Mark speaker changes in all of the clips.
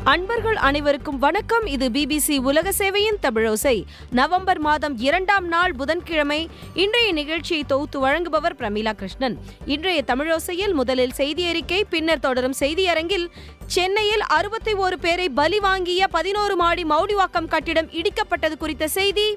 Speaker 1: அன்பர்கள் அனைவருக்கும் வணக்கம். இது பிபிசி உலக சேவையின் தமிழோசை. நவம்பர் மாதம் 2ஆம் நாள் புதன்கிழமை. இன்றைய நிகழ்ச்சியை தொகுத்து வழங்குபவர் பிரமிளா கிருஷ்ணன். இன்றைய தமிழோசையில் முதலில் செய்தி அறிக்கை, பின்னர் தொடரும் செய்தியரங்கில் சென்னையில் 61 பேரை பலி வாங்கிய 11 மாடி மௌலிவாக்கம் கட்டிடம் இடிக்கப்பட்டது குறித்த செய்தி.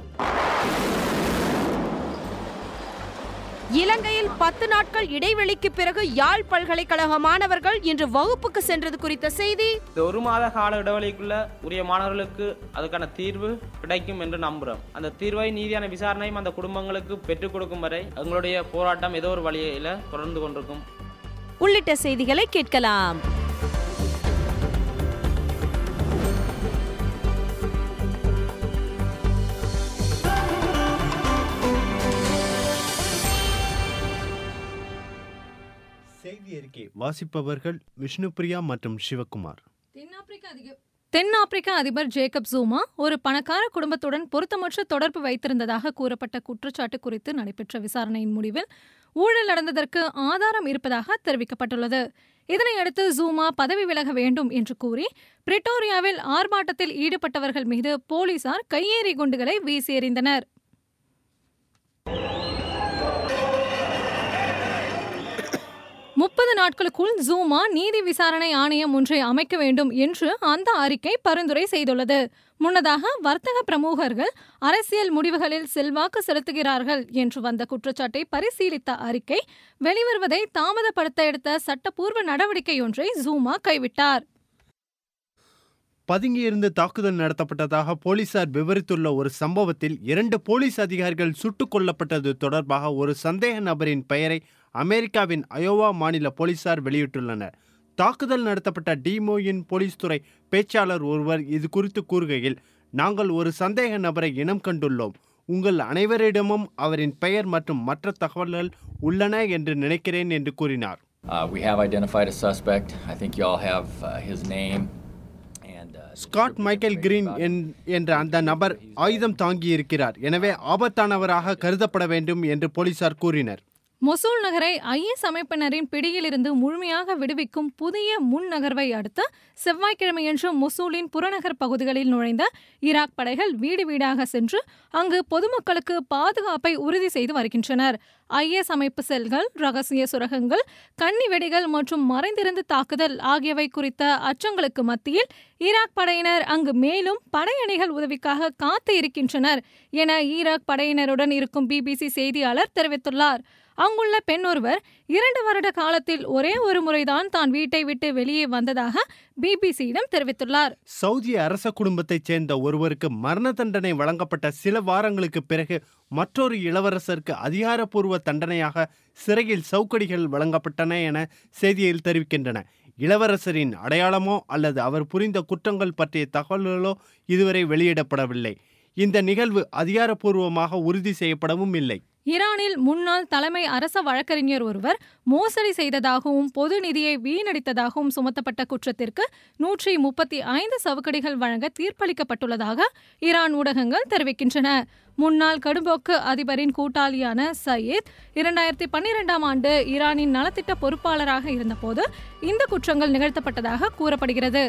Speaker 1: இலங்கையில் 10 நாட்கள் இடைவெளிக்கு பிறகு யாழ் பல்கலைக்கழக மாணவர்கள் இன்று வகுப்புக்கு சென்றது குறித்த செய்தி.
Speaker 2: இந்த ஒரு மாத கால இடைவெளிக்குள்ள உரிய மாணவர்களுக்கு அதுக்கான தீர்வு கிடைக்கும் என்று நம்புகிறோம். அந்த தீர்வை நீதியான விசாரணையும் அந்த குடும்பங்களுக்கு பெற்றுக் கொடுக்கும் வரை எங்களுடைய போராட்டம் ஏதோ ஒரு வழியில தொடர்ந்து கொண்டிருக்கும்
Speaker 1: உள்ளிட்ட செய்திகளை கேட்கலாம்.
Speaker 3: செய்தி அறிக்கை வாசிப்பவர்கள் விஷ்ணுபிரியா மற்றும் சிவகுமார்.
Speaker 4: தென்னாப்பிரிக்க அதிபர் ஜேக்கப் ஜூமா ஒரு பணக்கார குடும்பத்துடன் பொருத்தமற்ற தொடர்பு வைத்திருந்ததாக கூறப்பட்ட குற்றச்சாட்டு குறித்து நடைபெற்ற விசாரணையின் முடிவில் ஊழல் நடந்ததற்கு ஆதாரம் இருப்பதாக தெரிவிக்கப்பட்டுள்ளது. இதனையடுத்து ஜூமா பதவி விலக வேண்டும் என்று கூறி பிரிட்டோரியாவில் ஆர்ப்பாட்டத்தில் ஈடுபட்டவர்கள் மீது போலீசார் கையெறி குண்டுகளை வீசி எறிந்தனர். முப்பது நாட்களுக்குள் ஜூமா நீதி விசாரணை ஆணையம் ஒன்றை அமைக்க வேண்டும் என்று அந்த அறிக்கை பரிந்துரை செய்துள்ளது. முன்னதாக வர்த்தக பிரமுகர்கள் அரசியல் முடிவுகளில் செல்வாக்கு செலுத்துகிறார்கள் என்று வந்த குற்றச்சாட்டை பரிசீலித்த அறிக்கை வெளிவருவதை தாமதப்படுத்த எடுத்த சட்டப்பூர்வ நடவடிக்கையொன்றை ஜூமா கைவிட்டார்.
Speaker 3: பதுங்கியிருந்து தாக்குதல் நடத்தப்பட்டதாக போலீசார் விவரித்துள்ள ஒரு சம்பவத்தில் 2 போலீஸ் அதிகாரிகள் சுட்டுக் கொல்லப்பட்டது தொடர்பாக ஒரு சந்தேக நபரின் பெயரை அமெரிக்காவின் அயோவா மாநில போலீசார் வெளியிட்டுள்ளனர். தாக்குதல் நடத்தப்பட்ட டிமோயின் போலீஸ் துறை பேச்சாளர் ஒருவர் இது குறித்து கூறுகையில், நாங்கள் ஒரு சந்தேக நபரை இனம் கண்டுள்ளோம். உங்கள் அனைவரிடமும் அவரின் பெயர் மற்றும் மற்ற தகவல்கள் உள்ளன என்று நினைக்கிறேன் என்று கூறினார்.
Speaker 5: We have identified a suspect. I think you all have his name.
Speaker 3: Scott Michael Green என்ற அந்த நபர் ஆயுதம் தாங்கியிருக்கிறார். எனவே ஆபத்தானவராக கருதப்பட வேண்டும் என்று போலீசார் கூறினர்.
Speaker 4: மொசூல் நகரை IS அமைப்பினரின் பிடியிலிருந்து முழுமையாக விடுவிக்கும் புதிய முன் நகர்வை அடுத்து செவ்வாய்க்கிழமையன்று மொசூலின் புறநகர் பகுதிகளில் நுழைந்த ஈராக் படைகள் வீடு வீடாக சென்று அங்கு பொதுமக்களுக்கு பாதுகாப்பை உறுதி செய்து வருகின்றனர். IS அமைப்பு செல்கள், ரகசிய சுரங்கங்கள், கன்னி வெடிகள் மற்றும் மறைந்திருந்து தாக்குதல் ஆகியவை குறித்த அச்சங்களுக்கு மத்தியில் ஈராக் படையினர் அங்கு மேலும் படையணிகள் உதவிக்காக காத்து இருக்கின்றனர் என ஈராக் படையினருடன் இருக்கும் பிபிசி செய்தியாளர் தெரிவித்துள்ளார். அங்குள்ள பெண் ஒருவர் 2 வருட காலத்தில் ஒரே ஒரு முறைதான் தான் வீட்டை விட்டு வெளியே வந்ததாக பிபிசியிடம் தெரிவித்துள்ளார்.
Speaker 3: சவுதி அரச குடும்பத்தைச் சேர்ந்த ஒருவருக்கு மரண தண்டனை வழங்கப்பட்ட சில வாரங்களுக்கு பிறகு மற்றொரு இளவரசருக்கு அதிகாரப்பூர்வ தண்டனையாக சிறையில் சவுக்கடிகள் வழங்கப்பட்டன என செய்தியில் தெரிவிக்கின்றன. இளவரசரின் அடையாளமோ அல்லது அவர் புரிந்த குற்றங்கள் பற்றிய தகவல்களோ இதுவரை வெளியிடப்படவில்லை. இந்த நிகழ்வு அதிகாரப்பூர்வமாக உறுதி செய்யப்படவும் இல்லை.
Speaker 4: ஈரானில் முன்னாள் தலைமை அரச வழக்கறிஞர் ஒருவர் மோசடி செய்ததாகவும் பொது நிதியை வீணடித்ததாகவும் சுமத்தப்பட்ட குற்றத்திற்கு 135 சவுக்கடிகள் வழங்க தீர்ப்பளிக்கப்பட்டுள்ளதாக ஈரான் ஊடகங்கள் தெரிவிக்கின்றன. முன்னாள் கடும்போக்கு அதிபரின் கூட்டாளியான சயீத் 2012ஆம் ஆண்டு ஈரானின் நலத்திட்ட பொறுப்பாளராக இருந்தபோது இந்த குற்றங்கள் நிகழ்த்தப்பட்டதாக கூறப்படுகிறது.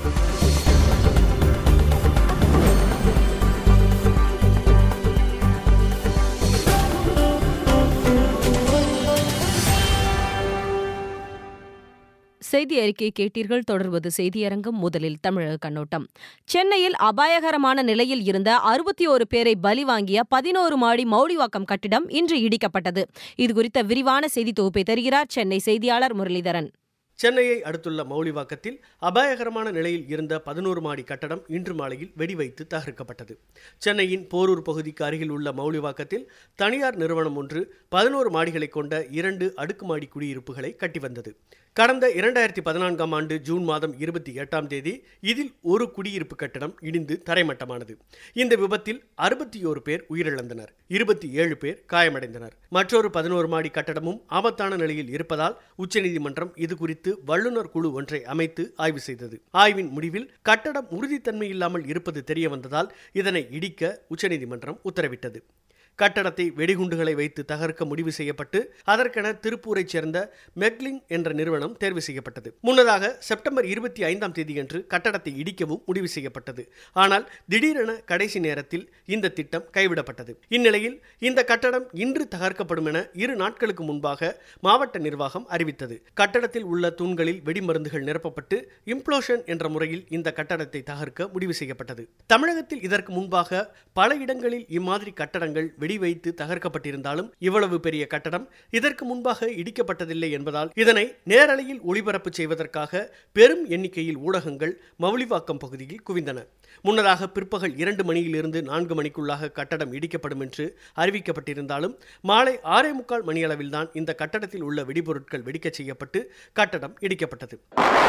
Speaker 1: செய்தி அறிக்கை கேட்டீர்கள். தொடர்வது செய்தியரங்கம். முதலில் தமிழக கண்ணோட்டம். சென்னையில் அபாயகரமான நிலையில் இருந்த 61 பேரை பலி வாங்கிய 11 மாடி மௌலிவாக்கம் கட்டிடம் இன்று இடிக்கப்பட்டது. இதுகுறித்த விரிவான செய்தி தொகுப்பை தருகிறார் சென்னை செய்தியாளர் முரளிதரன்.
Speaker 6: சென்னையை அடுத்துள்ள மௌலிவாக்கத்தில் அபாயகரமான நிலையில் இருந்த 11 மாடி கட்டடம் இன்று மாலையில் வெடிவைத்து தகர்க்கப்பட்டது. சென்னையின் போரூர் பகுதிக்கு அருகில் உள்ள மௌலிவாக்கத்தில் தனியார் நிறுவனம் ஒன்று 11 மாடிகளை கொண்ட 2 அடுக்குமாடி குடியிருப்புகளை கட்டி வந்தது. கடந்த 2014ஆம் ஆண்டு ஜூன் மாதம் 28ஆம் தேதி இதில் ஒரு குடியிருப்பு கட்டடம் இடிந்து தரைமட்டமானது. இந்த விபத்தில் 61 பேர் உயிரிழந்தனர், 27 பேர் காயமடைந்தனர். மற்றொரு 11 மாடி கட்டடமும் ஆபத்தான நிலையில் இருப்பதால் உச்சநீதிமன்றம் இது குறித்து வல்லுநர் குழு ஒன்றை அமைத்து ஆய்வு செய்தது. ஆய்வின் முடிவில் கட்டடம் உறுதித்தன்மை இல்லாமல் இருப்பது தெரிய வந்ததால் இதனை இடிக்க உச்சநீதிமன்றம் உத்தரவிட்டது. கட்டடத்தை வெடிகுண்டுகளை வைத்து தகர்க்க முடிவு செய்யப்பட்டு அதற்கென திருப்பூரைச் சேர்ந்த மெக்லிங் என்ற நிறுவனம் தேர்வு செய்யப்பட்டது. முன்னதாக செப்டம்பர் 25ஆம் தேதியன்று கட்டடத்தை இடிக்கவும் முடிவு செய்யப்பட்டது. ஆனால் திடீரென கடைசி நேரத்தில் இந்த திட்டம் கைவிடப்பட்டது. இந்நிலையில் இந்த கட்டடம் இன்று தகர்க்கப்படும் என 2 நாட்களுக்கு முன்பாக மாவட்ட நிர்வாகம் அறிவித்தது. கட்டடத்தில் உள்ள தூண்களில் வெடிமருந்துகள் நிரப்பப்பட்டு இம்ப்ளோஷன் என்ற முறையில் இந்த கட்டடத்தை தகர்க்க முடிவு செய்யப்பட்டது. தமிழகத்தில் இதற்கு முன்பாக பல இடங்களில் இம்மாதிரி கட்டடங்கள் வெடி வைத்து தகர்க்கப்பட்டிருந்தாலும் இவ்வளவு பெரிய கட்டடம் இதற்கு முன்பாக இடிக்கப்பட்டதில்லை என்பதால் இதனை நேரலையில் ஒளிபரப்பு செய்வதற்காக பெரும் எண்ணிக்கையில் ஊடகங்கள் மவுலிவாக்கம் பகுதியில் குவிந்தன. முன்னதாக பிற்பகல் 2 மணியிலிருந்து 4 மணிக்குள்ளாக கட்டடம் இடிக்கப்படும் என்று அறிவிக்கப்பட்டிருந்தாலும் மாலை 6:45 மணியளவில்தான் இந்த கட்டடத்தில் உள்ள வெடிபொருட்கள் வெடிக்கச் செய்யப்பட்டு கட்டடம் இடிக்கப்பட்டது.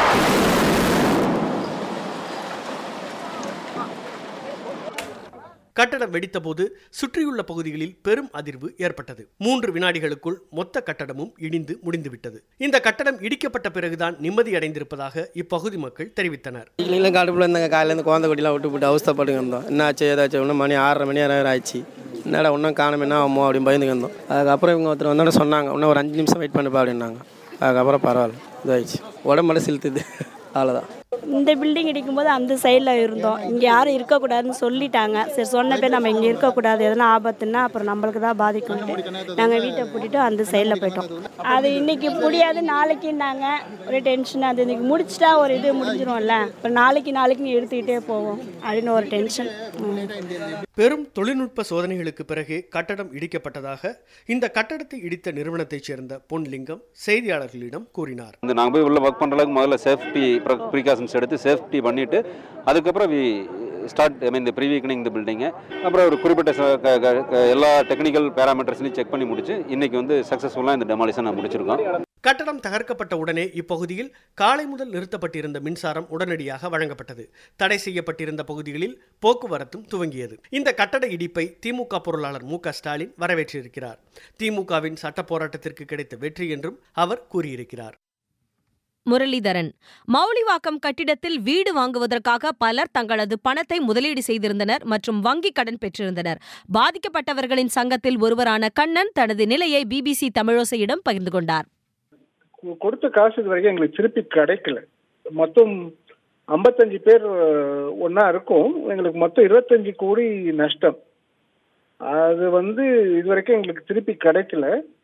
Speaker 6: கட்டடம் வெடித்தபோது சுற்றியுள்ள பகுதிகளில் பெரும் அதிர்வு ஏற்பட்டது. 3 வினாடிகளுக்குள் மொத்த கட்டடமும் இடிந்து முடிந்துவிட்டது. இந்த கட்டடம் இடிக்கப்பட்ட பிறகுதான் நிம்மதி அடைந்திருப்பதாக இப்பகுதி மக்கள் தெரிவித்தனர்.
Speaker 7: காலையிலேருந்து குழந்தை கொட்டிலாம் விட்டு போட்டு அவஸ்தப்பட்டு இருந்தோம். என்னாச்சு ஏதாச்சும் ஒன்றும் மணி 6:30 மணி ஆயிடுச்சு. என்னடா ஒன்றும் காணும் என்ன ஆகுமோ அப்படின்னு பயந்துக்கு இருந்தோம். அதுக்கப்புறம் இவங்க ஒருத்தர் வந்தோட சொன்னாங்க இன்னும் ஒரு 5 நிமிஷம் வெயிட் பண்ணுப்பா அப்படின்னாங்க. அதுக்கப்புறம் பரவாயில்ல இதாகிடுச்சு. உடம்பெல்லாம் செலுத்துது அவ்வளோதான்.
Speaker 8: இந்த பில்டிங் இடிக்கும்போது அந்த சைடில் இருந்தோம். இங்கே யாரும் இருக்கக்கூடாதுன்னு சொல்லிட்டாங்க. சரி சொன்ன பேர் நம்ம இங்கே இருக்கக்கூடாது, எதனா ஆபத்துன்னா அப்புறம் நம்மளுக்கு தான் பாதிக்கும்ட்டு நாங்கள் வீட்டை பூட்டிட்டு அந்த சைடில் போயிட்டோம். அது இன்னைக்கு முடியாது நாளைக்குன்னாங்க. ஒரு டென்ஷன். அது இன்னைக்கு முடிச்சிட்டா ஒரு இது முடிஞ்சிடும்ல, இப்போ நாளைக்கு எடுத்துக்கிட்டே போவோம் அப்படின்னு ஒரு டென்ஷன்.
Speaker 6: பெரும் தொழில்நுட்ப சோதனைகளுக்கு பிறகு கட்டடம் இடிக்கப்பட்டதாக இந்த கட்டடத்தை இடித்த நிறுவனத்தைச் சேர்ந்த பொன்லிங்கம் செய்தியாளர்களிடம் கூறினார்.
Speaker 9: நாங்கள் போய் உள்ள ஒர்க் பண்ணுறதுக்கு முதல்ல சேஃப்டி ப்ரிகாஷன்ஸ் எடுத்து சேஃப்டி பண்ணிவிட்டு அதுக்கப்புறம் இந்த ப்ரீவீக்கனிங் இந்த பில்டிங்கை அப்புறம் ஒரு குறிப்பிட்ட எல்லா டெக்னிக்கல் பேராமீட்டர்ஸ்லையும் செக் பண்ணி முடிச்சு இன்னைக்கு சக்ஸஸ்ஃபுல்லாக இந்த டெமாலிஷன் முடிச்சிருக்கோம்.
Speaker 6: கட்டடம் தகர்க்கப்பட்ட உடனே இப்பகுதியில் காலை முதல் நிறுத்தப்பட்டிருந்த மின்சாரம் உடனடியாக வழங்கப்பட்டது. தடை செய்யப்பட்டிருந்த பகுதிகளில் போக்குவரத்தும் துவங்கியது. இந்த கட்டட இடிப்பை திமுக பொருளாளர் மு.க. ஸ்டாலின் வரவேற்றிருக்கிறார். திமுகவின் சட்ட போராட்டத்திற்கு கிடைத்த வெற்றி என்றும் அவர் கூறியிருக்கிறார்.
Speaker 1: முரளிதரன், மவுலிவாக்கம் கட்டிடத்தில் வீடு வாங்குவதற்காக பலர் தங்களது பணத்தை முதலீடு செய்திருந்தனர் மற்றும் வங்கி கடன் பெற்றிருந்தனர். பாதிக்கப்பட்டவர்களின் சங்கத்தில் ஒருவரான கண்ணன் தனது நிலையை பிபிசி தமிழோசையிடம் பகிர்ந்து கொண்டார்.
Speaker 10: கொடுத்த காசு இது வரைக்கும் எங்களுக்கு திருப்பி கிடைக்கல. மொத்தம் 55 பேர் ஒன்னா இருக்கும். எங்களுக்கு மொத்தம் 25 கோடி நஷ்டம். அது இதுவரைக்கும் எங்களுக்கு திருப்பி கிடைக்கல.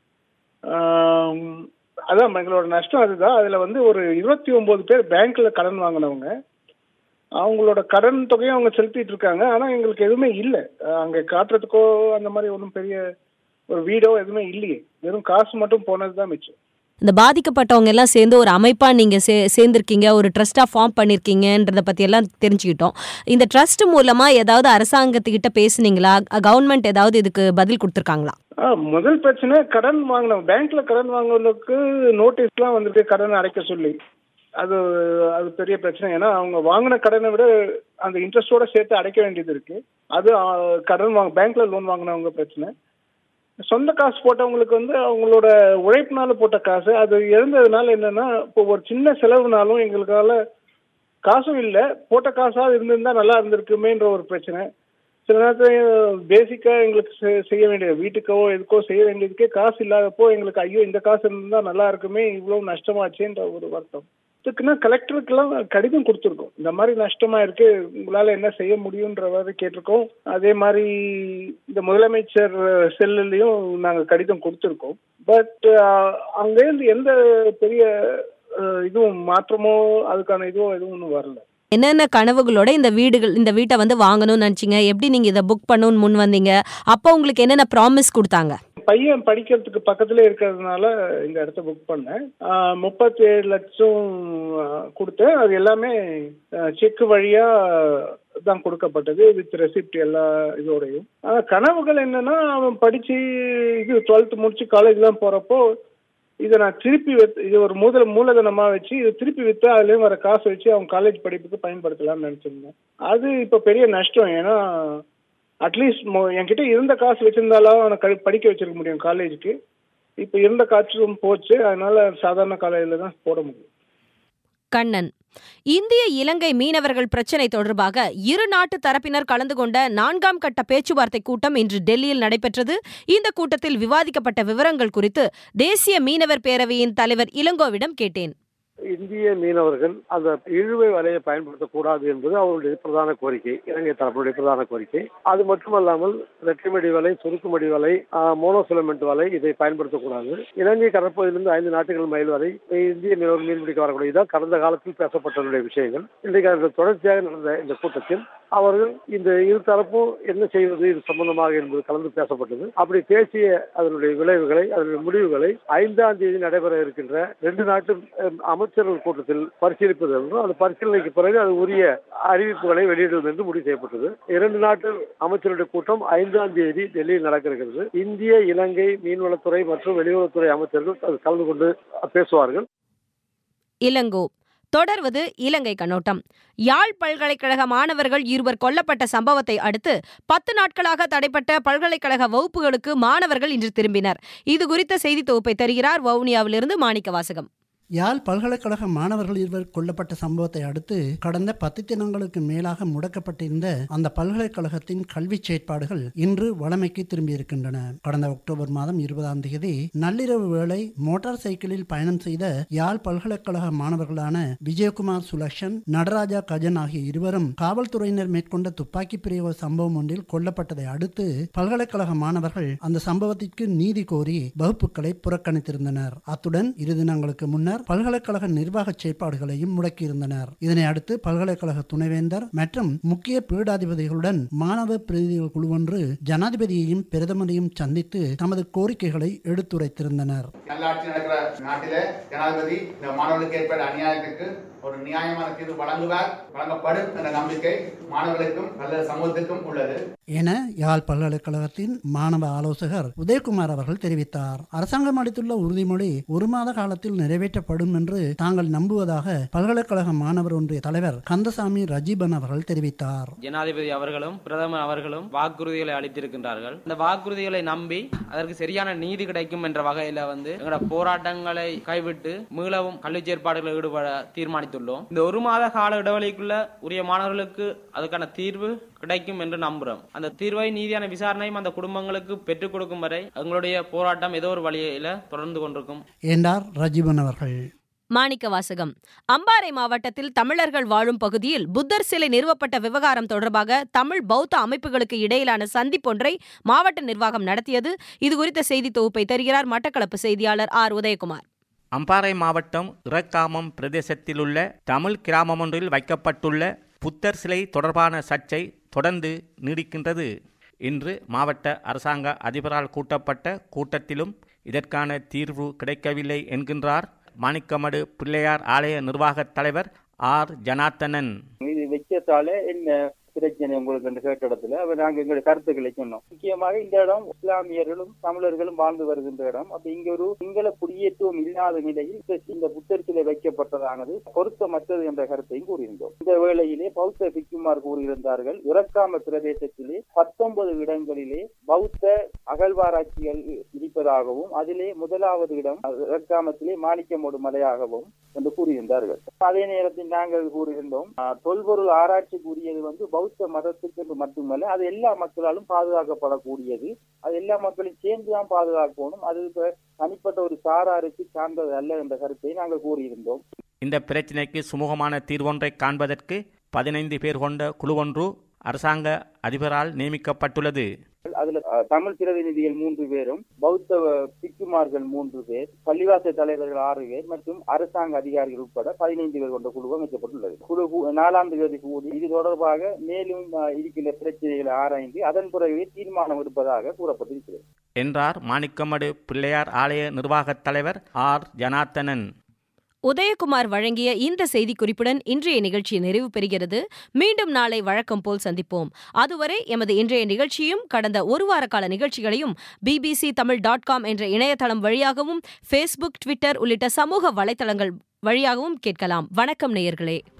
Speaker 10: அதான் எங்களோட நஷ்டம் அதுதான். அதுல ஒரு 29 பேர் பேங்க்ல கடன் வாங்கினவங்க. அவங்களோட கடன் தொகையை அவங்க செலுத்திட்டு இருக்காங்க. ஆனா எங்களுக்கு எதுவுமே இல்லை. அங்க காட்டுறதுக்கோ அந்த மாதிரி ஒன்றும் பெரிய ஒரு வீடோ எதுவுமே இல்லையே. வெறும் காசு மட்டும் போனதுதான் மிச்சம்.
Speaker 1: இந்த பாதிக்கப்பட்டவங்க எல்லாம் சேர்ந்து ஒரு அமைப்பா நீங்க சேர்ந்திருக்கீங்க, ஒரு ட்ரஸ்டா ஃபார்ம் பண்ணிருக்கீங்கன்றத பத்தி எல்லாம் தெரிஞ்சுக்கிட்டோம். இந்த ட்ரஸ்ட் மூலமா ஏதாவது அரசாங்கத்துக்கிட்ட பேசுனீங்களா? கவர்மெண்ட் ஏதாவது இதுக்கு பதில் கொடுத்துருக்காங்களா?
Speaker 10: முதல் பிரச்சனை கடன் வாங்கினோம். பேங்க்ல கடன் வாங்குவதற்கு நோட்டீஸ்லாம் வந்திருக்கு கடன் அடைக்க சொல்லி. அது பெரிய பிரச்சனை. ஏன்னா அவங்க வாங்கின கடனை விட அந்த இன்ட்ரெஸ்டோட சேர்த்து அடைக்க வேண்டியது இருக்கு. அது கடன் பேங்க்ல லோன் வாங்கினவங்க பிரச்சனை. சொந்த காசு போட்டவங்களுக்கு அவங்களோட உழைப்புனால போட்ட காசு அது இழந்ததுனால என்னன்னா இப்போ ஒரு சின்ன செலவுனாலும் எங்களுக்கால காசும் இல்லை, போட்ட காசாக இருந்திருந்தா நல்லா இருந்திருக்குமேன்ற ஒரு பிரச்சனை. சில நேரத்தில் பேசிக்கா எங்களுக்கு செய்ய வேண்டிய வீட்டுக்கோ எதுக்கோ செய்ய வேண்டியதுக்கே காசு இல்லாதப்போ எங்களுக்கு ஐயோ இந்த காசு இருந்தா நல்லா இருக்குமே, இவ்வளவு நஷ்டமாச்சேன்ற ஒரு வருத்தம். இதுக்குன்னா கலெக்டருக்கெல்லாம் கடிதம் கொடுத்துருக்கோம். இந்த மாதிரி நஷ்டமா இருக்கு, உங்களால என்ன செய்ய முடியுன்ற மாதிரி கேட்டிருக்கோம். அதே மாதிரி இந்த முதலமைச்சர் செல்லுலையும் நாங்க கடிதம் கொடுத்துருக்கோம். பட் அங்கேருந்து எந்த பெரிய இதுவும் மாற்றமோ அதுக்கான எதுவும் ஒன்றும் வரல.
Speaker 1: என்னென்ன கனவுகளோட இந்த வீட்டை வாங்கணும்னு நினைச்சீங்க? எப்படி நீங்க இதை புக் பண்ணணும்னு முன் வந்தீங்க? அப்போ உங்களுக்கு என்னென்ன ப்ராமிஸ் கொடுத்தாங்க?
Speaker 10: பையன் படிக்கிறதுக்கு பக்கத்துல இருக்கிறதுனால இந்த இடத்த புக் பண்ணேன். 37 லட்சம் கொடுத்தேன். அது எல்லாமே செக் வழியா தான் கொடுக்கப்பட்டது, வித் ரெசிப்ட் எல்லா இதோடையும். கனவுகள் என்னன்னா அவன் படிச்சு 12th முடிச்சு காலேஜ்லாம் போறப்போ இதை நான் திருப்பி இது ஒரு மூலதனமா வச்சு இதை திருப்பி வித்து அதுலயும் வர காசு வச்சு அவன் காலேஜ் படிப்புக்கு பயன்படுத்தலாம்னு நினைச்சிருந்தேன். அது இப்ப பெரிய நஷ்டம். ஏன்னா அட்லீஸ்ட் என்கிட்ட இருந்த காசு வச்சிருந்தாலும் அவனை படிக்க வச்சிருக்க முடியும் காலேஜுக்கு. இப்ப இருந்த காசும் போச்சு. அதனால சாதாரண காலேஜில் தான் போட முடியும்.
Speaker 1: கண்ணன். இந்திய இலங்கை மீனவர்கள் பிரச்சினை தொடர்பாக இரு நாட்டு தரப்பினர் கலந்து கொண்ட 4ஆம் கட்ட பேச்சுவார்த்தை கூட்டம் இன்று டெல்லியில் நடைபெற்றது. இந்த கூட்டத்தில் விவாதிக்கப்பட்ட விவரங்கள் குறித்து தேசிய மீனவர் பேரவையின் தலைவர் இளங்கோவிடம் கேட்டேன்.
Speaker 11: இந்திய மீனவர்கள் அந்த இழுவை வலையை பயன்படுத்தக்கூடாது என்பது அவருடைய பிரதான கோரிக்கை, இலங்கை தரப்புடைய பிரதான கோரிக்கை. அது மட்டுமல்லாமல் ரெட்டைமடி வலை, சுருக்குமடி வலை, மோனோஃபிலமெண்ட் வலை இதை பயன்படுத்தக்கூடாது. இலங்கை கடற்பகுதியிலிருந்து 5 நாட்டுகள் மைல் வரை இந்திய மீனவர்கள் மீன்பிடிக்க வரக்கூடிய இதான் கடந்த காலத்தில் பேசப்பட்ட விஷயங்கள். இன்றைக்கு தொடர்ச்சியாக நடந்த இந்த கூட்டத்தில் அவர்கள் இந்த இரு தரப்பும் என்ன செய்வது இது சம்பந்தமாக என்பது கலந்து பேசப்பட்டது. அப்படி பேசிய அதனுடைய விளைவுகளை, அதனுடைய முடிவுகளை 5ஆம் தேதி நடைபெற இருக்கின்ற 2 நாட்டு அமைச்சர்கள் கூட்டத்தில் பரிசீலிப்பது என்றும் அந்த பரிசீலனைக்கு பிறகு அது உரிய அறிவிப்புகளை வெளியிடுவது என்று முடிவு செய்யப்பட்டது. 2 நாட்டு அமைச்சர்களுடைய கூட்டம் 5ஆம் தேதி டெல்லியில் நடக்கிறது. இந்திய இலங்கை மீன்வளத்துறை மற்றும் வெளியுறவுத்துறை அமைச்சர்கள் கலந்து கொண்டு பேசுவார்கள்.
Speaker 1: இளங்கோ. தொடர்வது இலங்கை கண்ணோட்டம். யாழ் பல்கலைக்கழக மாணவர்கள் 2 கொல்லப்பட்ட சம்பவத்தை அடுத்து 10 நாட்களாக தடைப்பட்ட பல்கலைக்கழக வகுப்புகளுக்கு மாணவர்கள் இன்று திரும்பினர். இது குறித்த செய்தி தொகுப்பை தருகிறார் வவுனியாவிலிருந்து மாணிக்க வாசகம்.
Speaker 12: யாழ் பல்கலைக்கழக மாணவர்கள் 2 கொல்லப்பட்ட சம்பவத்தை அடுத்து கடந்த 10 தினங்களுக்கு மேலாக முடக்கப்பட்டிருந்த அந்த பல்கலைக்கழகத்தின் கல்வி செயற்பாடுகள் இன்று வழமைக்கு திரும்பியிருக்கின்றன. கடந்த அக்டோபர் மாதம் 20ஆம் தேதி நள்ளிரவு வேளை மோட்டார் சைக்கிளில் பயணம் செய்த யாழ் பல்கலைக்கழக மாணவர்களான விஜயகுமார் சுலக்ஷன், நடராஜா கஜன் ஆகிய இருவரும் காவல்துறையினர் மேற்கொண்ட துப்பாக்கி பிரயோக சம்பவம் ஒன்றில் கொல்லப்பட்டதை அடுத்து பல்கலைக்கழக மாணவர்கள் அந்த சம்பவத்திற்கு நீதி கோரி வகுப்புகளை புறக்கணித்திருந்தனர். அத்துடன் 2 தினங்களுக்கு முன்னர் பல்கலைக்கழக நிர்வாக செயற்பாடுகளையும் முடக்கியிருந்தனர். இதனை அடுத்து பல்கலைக்கழக துணைவேந்தர் மற்றும் முக்கிய பீடாதிபதிகளுடன் மாணவ பிரதிநிதிகள் குழு ஒன்று ஜனாதிபதியையும் பிரதமரையும் சந்தித்து தமது கோரிக்கைகளை எடுத்துரைத்திருந்தனர்.
Speaker 13: நல்லாட்சி நடக்கிற நாட்டிலே ஜனாதிபதி இந்த மாணவர்களுக்கு ஏற்பட்ட அநியாயத்துக்கு ஒரு நியாயமான தீர்வு வழங்கப்படும் என்ற நம்பிக்கை மாணவர்களுக்கும் நல்ல சமூகத்துக்கும் உள்ளது
Speaker 12: என யாழ் பல்கலைக்கழகத்தின் மாணவ ஆலோசகர் உதயகுமார் அவர்கள் தெரிவித்தார். அரசாங்கம் அளித்துள்ள உறுதிமொழி 1 மாத காலத்தில் நிறைவேற்றப்படும் என்று தாங்கள் நம்புவதாக பல்கலைக்கழக மாணவர் ஒன்றிய தலைவர் கந்தசாமி ரஜீபன் அவர்கள் தெரிவித்தார்.
Speaker 2: ஜனாதிபதி அவர்களும் பிரதமர் அவர்களும் வாக்குறுதிகளை அளித்திருக்கின்றார்கள். இந்த வாக்குறுதிகளை நம்பி அதற்கு சரியான நீதி கிடைக்கும் என்ற வகையில எங்களோட போராட்டங்களை கைவிட்டு மீளவும் கல்வி செயற்பாடுகளில் ஈடுபட தீர்மானித்துள்ளோம். இந்த 1 மாத கால இடைவெளிக்குள்ள உரிய மாணவர்களுக்கு அதுக்கான தீர்வு கிடைக்கும் என்று நம்புறோம். அந்த தீர்வை நீதியான விசாரணையும் அந்த குடும்பங்களுக்கு பெற்றுக் கொடுக்கும் வரை எங்களுடைய போராட்டம் ஏதோ ஒரு வழியில தொடர்ந்து கொண்டிருக்கும்
Speaker 12: என்றார் ரஜீபன் அவர்கள்.
Speaker 1: மாணிக்க வாசகம். அம்பாறை மாவட்டத்தில் தமிழர்கள் வாழும் பகுதியில் புத்தர் சிலை நிறுவப்பட்ட விவகாரம் தொடர்பாக தமிழ் பௌத்த அமைப்புகளுக்கு இடையிலான சந்திப்பொன்றை மாவட்ட நிர்வாகம் நடத்தியது. இது குறித்த செய்தி தொகுப்பை தருகிறார் மட்டக்களப்பு செய்தியாளர் ஆர் உதயகுமார்.
Speaker 14: அம்பாறை மாவட்டம் இறக்காமம் பிரதேசத்திலுள்ள தமிழ் கிராமம் ஒன்றில் வைக்கப்பட்டுள்ள புத்தர் சிலை தொடர்பான சர்ச்சை தொடர்ந்து நீடிக்கின்றது. இன்று மாவட்ட அரசாங்க அதிபரால் கூட்டப்பட்ட கூட்டத்திலும் இதற்கான தீர்வு கிடைக்கவில்லை என்கின்றார் மாணிக்கமடு பிள்ளையார் ஆலய நிர்வாகத் தலைவர் ஆர் ஜனார்த்தனன்.
Speaker 15: இது வைக்கத்தாலே என்ன பிரச்சனை உங்களுக்கு என்று கேட்ட இடத்துல நாங்கள் எங்களுடைய கருத்துக்களை சொன்னோம். முக்கியமாக இந்த இடம் இஸ்லாமியர்களும் தமிழர்களும் வாழ்ந்து வருகின்ற இடம். அப்ப இங்க ஒரு சிங்கள குடியேற்றம் இல்லாத நிலையில் இந்த புத்தர் சிலை வைக்கப்பட்டதானது பொருத்தமற்றது என்ற கருத்தையும் கூறியிருந்தோம். இந்த வேளையிலே பௌத்த பிக்குமார் கூறியிருந்தார்கள், இறக்காம பிரதேசத்திலே 19 இடங்களிலே பௌத்த அகழ்வாராய்ச்சிகள் இருப்பதாகவும் அதிலே முதலாவது இடம் இறக்காமத்திலே மாணிக்கமோடு மலையாகவும் என்று கூறியிருந்தார்கள். அதே நேரத்தில் நாங்கள் கூறியிருந்தோம், தொல்பொருள் ஆராய்ச்சி கூறியது பௌத்த மதத்துக்கு என்று மட்டுமல்ல, அது எல்லா மக்களாலும் பாதுகாக்கப்படக்கூடியது. அது எல்லா மக்களையும் சேர்ந்துதான் பாதுகாக்கணும். அது தனிப்பட்ட ஒரு சாராருக்கு சார்ந்தது அல்ல என்ற கருத்தை நாங்கள் கூறியிருந்தோம்.
Speaker 14: இந்த பிரச்சினைக்கு சுமூகமான தீர்வொன்றை காண்பதற்கு 15 பேர் கொண்ட குழு ஒன்று அரசாங்க அதிபரால் நியமிக்கப்பட்டுள்ளது.
Speaker 15: அதுல தமிழ் பிரதிநிதிகள் 3 பேரும், பௌத்த பிக்குமார்கள் 3 பேர், பள்ளிவாச தலைவர்கள் 6 பேர் மற்றும் அரசாங்க அதிகாரிகள் உட்பட 15 பேர் கொண்ட குழு அமைக்கப்பட்டுள்ளது. குழு 4ஆம் தேதி கூடி இது தொடர்பாக மேலும் இருக்கின்ற பிரச்சனைகளை ஆராய்ந்து அதன் பிறகு தீர்மானம் எடுப்பதாக கூறப்பட்டிருக்கிறது
Speaker 14: என்றார் மாணிக்கமடு பிள்ளையார் ஆலய நிர்வாகத் தலைவர் ஆர் ஜனார்த்தனன்.
Speaker 1: உதயகுமார் வழங்கிய இந்த செய்திக்குறிப்புடன் இன்றைய நிகழ்ச்சி நிறைவு பெறுகிறது. மீண்டும் நாளை வழக்கம் போல் சந்திப்போம். அதுவரை எமது இன்றைய நிகழ்ச்சியும் கடந்த 1 வார கால நிகழ்ச்சிகளையும் bbctamil.com என்ற இணையதளம் வழியாகவும் ஃபேஸ்புக், ட்விட்டர் உள்ளிட்ட சமூக வலைதளங்கள் வழியாகவும் கேட்கலாம். வணக்கம் நேயர்களே.